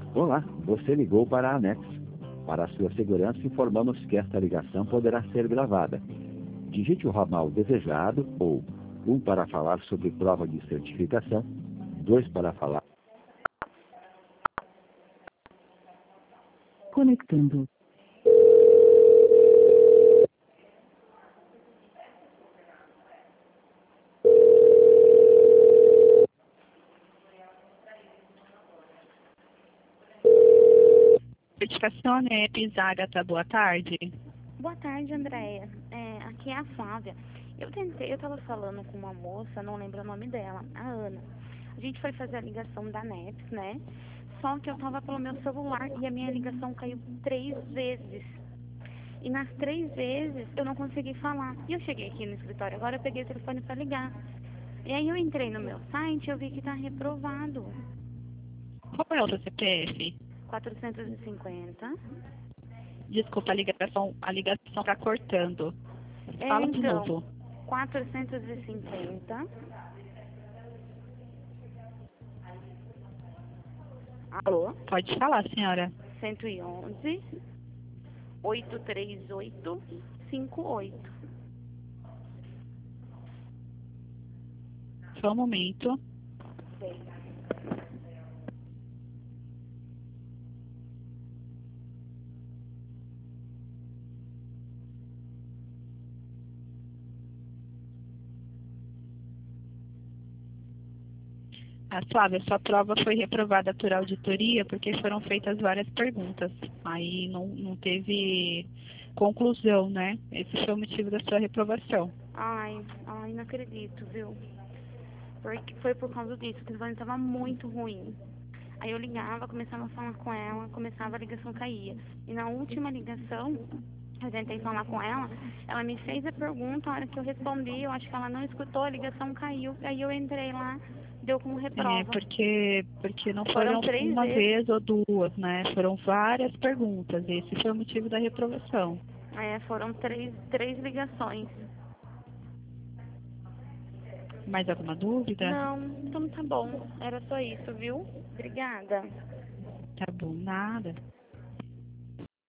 Olá, você ligou para a ANEX. Para a sua segurança, informamos que esta ligação poderá ser gravada. Digite o ramal desejado ou 1 para falar sobre prova de certificação, 2 para falar... Conectando. Certificação Agatha, boa tarde. Boa tarde, Andréia. Aqui é a Flávia. Eu tava falando com uma moça, não lembro o nome dela, a Ana. A gente foi fazer a ligação da NEPS, né? Só que eu tava pelo meu celular e a minha ligação caiu 3 vezes. E nas 3 vezes eu não consegui falar. E eu cheguei aqui no escritório, agora eu peguei o telefone para ligar. E aí eu entrei no meu site e eu vi que tá reprovado. Qual é o seu CPF? 450. Desculpa, a ligação tá cortando. Fala de Então, novo. 450. Alô? Pode falar, senhora. 111 838 58. Só um momento. Flávia, sua prova foi reprovada por auditoria porque foram feitas várias perguntas. Aí não teve conclusão, né? Esse foi o motivo da sua reprovação. Ai, não acredito, viu? Porque foi por causa disso, o telefone estava muito ruim. Aí eu ligava, começava a falar com ela, começava a ligação caía. E na última ligação, eu tentei falar com ela me fez a pergunta, a hora que eu respondi, eu acho que ela não escutou, a ligação caiu, aí eu entrei lá, deu como reprova. Porque não foram uma vez ou duas, né? Foram várias perguntas. Esse foi o motivo da reprovação. Foram três ligações. Mais alguma dúvida? Não, então tá bom. Era só isso, viu? Obrigada. Tá bom, nada.